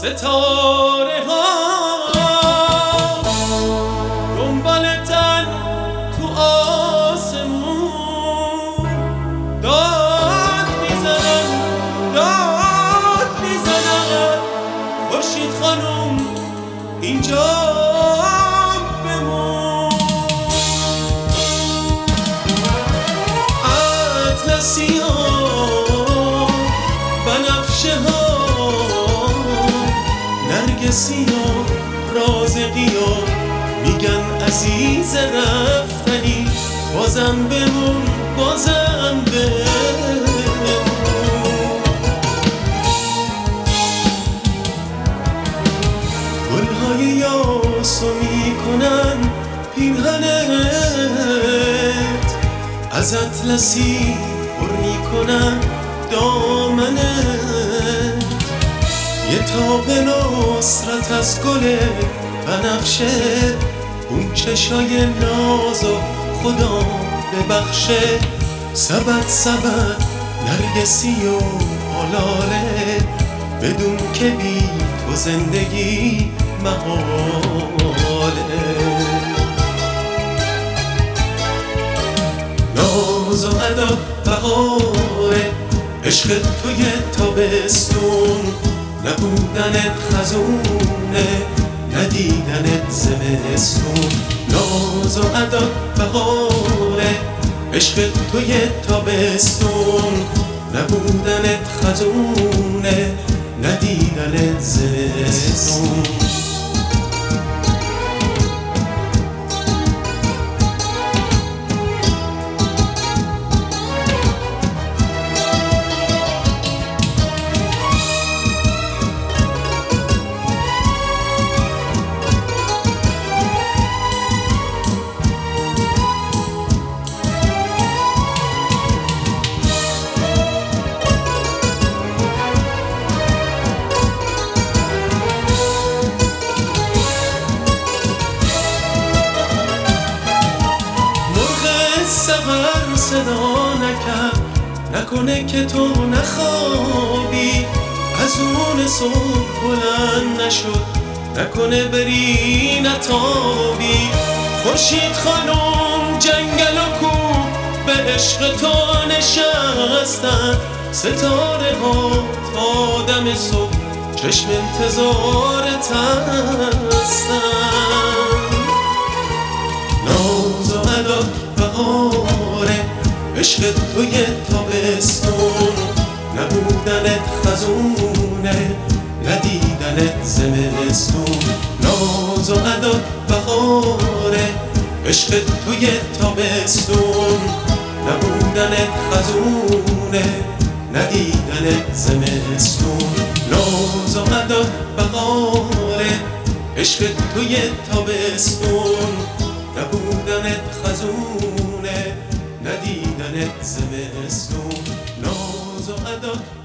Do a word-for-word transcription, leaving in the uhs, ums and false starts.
ستاره ها دنبال تن تو آسمون داد میزنن داد میزنن خورشید خانم اینجا بمون. اطلسی ها بنفشه ها نرگسی ها رازقی ها میگن عزیز رفتنی بازم بمون بازم بمون. گلهای یاسو میکنن پیرهنت از اطلسی پر میکنن دامنت یه تاب نصرت از گل بنفشه اون چشای نازو خدا ببخشه سبد سبد نرگسی و آلاله بدون که بی تو زندگی محاله. ناز و ادا بهاره عشق توی تابستون نبودنت خزونه ندیدنت زمستون. ناز و ادا بهاره عشق توی تابستون نبودنت خزونه ندیدنت زمستون. سحر صدا نکرد نکنه که تو نخوابی از اون صبح بلند نشد نکنه بری نتابی. خورشید خانم جنگل و کوه به عشق تو نشستن ستاره ها تا دم صبح چشم انتظارت هستن. ناز و ادا بهاره عشق توی تابستون نبودنت خزونه ندیدنت زمستون. ناز و ادا بهاره عشق توی تابستون نبودنت خزونه ندیدنت زمستون. ناز و ادا بهاره عشق توی تابستون نبودنت خزونه ندیدنت زمستون. ناز و ادا